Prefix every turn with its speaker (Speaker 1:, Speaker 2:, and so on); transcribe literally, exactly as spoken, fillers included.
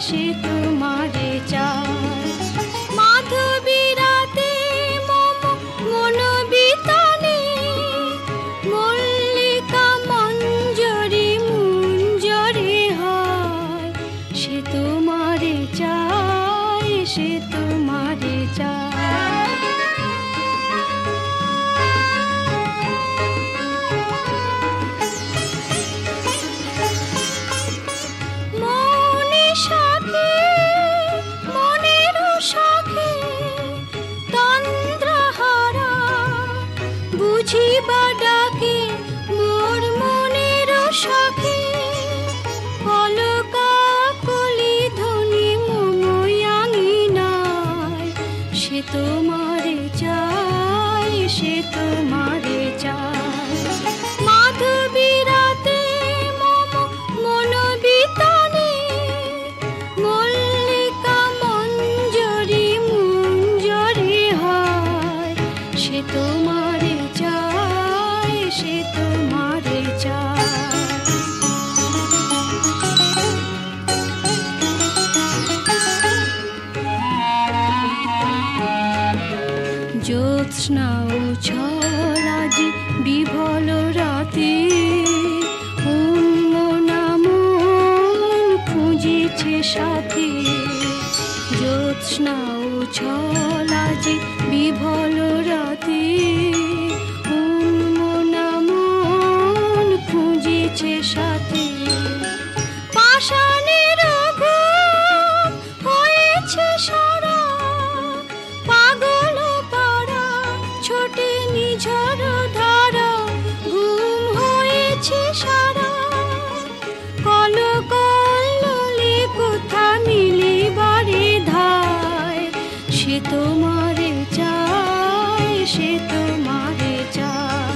Speaker 1: সে তোমারে চায়। মাধবী রাতে মম মন বিতানে, মল্লিকা মঞ্জরি মুঞ্জরে হয়। সে তোমারে চায়, সে তোমারে চায়। মনে শাখে মনের শাখে তন্দ্রাহারা, বুঝিবা ডাকে মোর মনের শাখে। কলকা কলি ধ্বনি মময়াঙ্গিনায়, সে তোমারে চায়, সে তোমারে চায়। মাধবী রাতে মম মন বিতানে, মল্লিকা মঞ্জরি মুঞ্জরি হয়। সে তোমারে চায়, সে তোমারে চায়। জ্যোৎস্না উচ্ছল আজি বিভল রাতে, উন্মনা মন খুঁজিছে সাথে। জ্যোৎস্না উচ্ছল আজি বিভল রাতে, উন্মনা মন খুঁজিছে সাথে। পাষাণের ঘুম হয়েছে সারা, পাগল পাড়া ছোটে নিঝর ধারা। ঘুম হয়েছে সারা, কলকল্লোলে কোথা মিলিবারে ধায়। সে তোমারে চায়, সে তোমারে চায়।